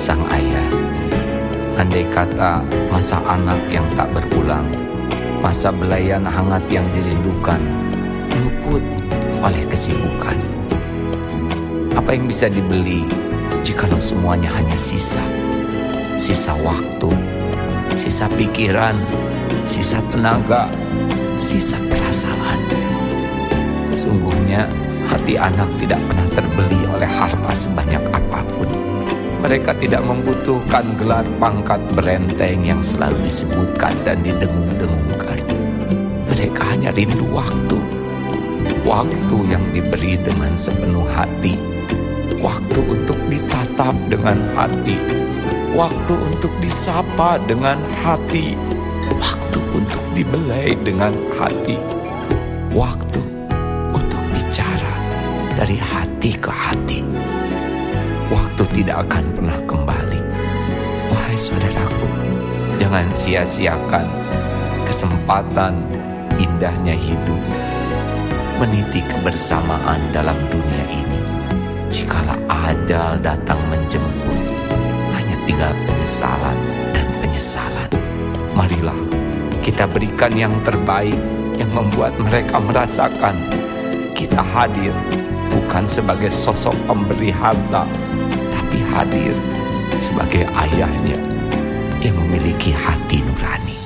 sang ayah. Andai kata masa anak yang tak berulang, masa belayan hangat yang dirindukan, luput oleh kesibukan. Apa yang bisa dibeli jikalau semuanya hanya sisa? Sisa waktu, sisa pikiran, sisa tenaga, sisa perasaan. Sesungguhnya hati anak tidak pernah terbeli oleh harta sebanyak apapun. Mereka tidak membutuhkan gelar pangkat berenteng yang selalu disebutkan dan didengung-dengungkan. Mereka hanya rindu waktu. Waktu yang diberi dengan sepenuh hati. Waktu untuk ditatap dengan hati. Waktu untuk disapa dengan hati. Waktu untuk dibelai dengan hati. Waktu untuk bicara dari hati ke hati. Waktu tidak akan pernah kembali. Wahai saudaraku, jangan sia-siakan kesempatan indahnya hidup, meniti kebersamaan dalam dunia ini. Jikalau ajal datang menjemput, hanya tinggal penyesalan dan penyesalan. Marilah kita berikan yang terbaik yang membuat mereka merasakan kita hadir bukan sebagai sosok pemberi harta, tapi hadir sebagai ayahnya yang memiliki hati nurani.